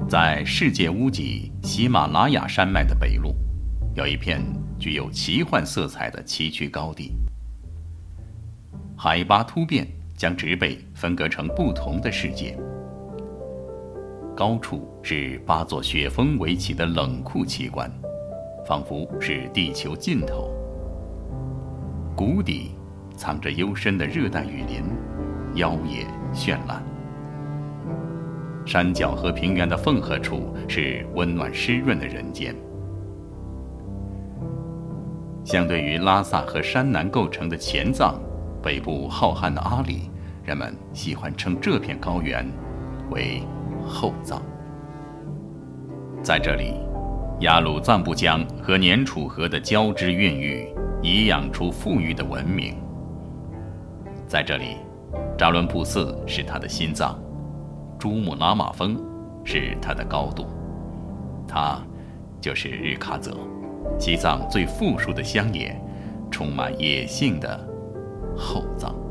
在世界屋脊喜马拉雅山脉的北麓，有一片具有奇幻色彩的崎岖高地。海拔突变将植被分割成不同的世界。高处是8座雪峰围起的冷酷奇观，仿佛是地球尽头。谷底藏着幽深的热带雨林，妖冶绚烂。山脚和平原的缝合处是温暖湿润的人间。相对于拉萨和山南构成的前藏，北部浩瀚的阿里，人们喜欢称这片高原为后藏。在这里，雅鲁藏布江和年楚河的交织孕育，颐养出富裕的文明。在这里，扎伦布寺是它的心脏，珠穆朗玛峰是它的高度，它就是日喀则，西藏最富庶的乡野，充满野性的后藏。